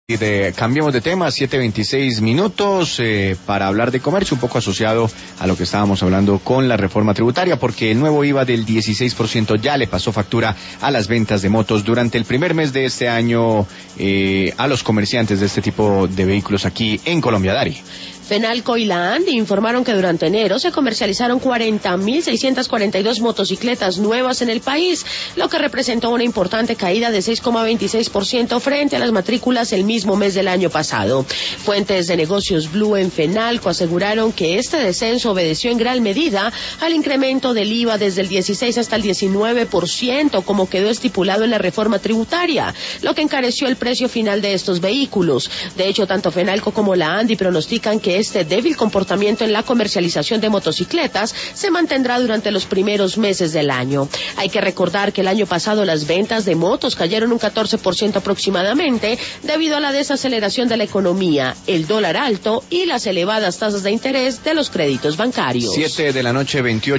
Cambiemos de tema, 7:26 para hablar de comercio, un poco asociado a lo que estábamos hablando con la reforma tributaria, porque el nuevo IVA del 16% ya le pasó factura a las ventas de motos durante el primer mes de este año a los comerciantes de este tipo de vehículos aquí en Colombia. Dari. Fenalco y la ANDI informaron que durante enero se comercializaron 40.642 motocicletas nuevas en el país, lo que representó una importante caída de 6,26% frente a las matrículas el mismo mes del año pasado. Fuentes de negocios Blue en Fenalco aseguraron que este descenso obedeció en gran medida al incremento del IVA desde el 16 hasta el 19%, como quedó estipulado en la reforma tributaria, lo que encareció el precio final de estos vehículos. De hecho, tanto Fenalco como la ANDI pronostican que este débil comportamiento en la comercialización de motocicletas se mantendrá durante los primeros meses del año. Hay que recordar que el año pasado las ventas de motos cayeron un 14% aproximadamente debido a la desaceleración de la economía, el dólar alto y las elevadas tasas de interés de los créditos bancarios. 7:28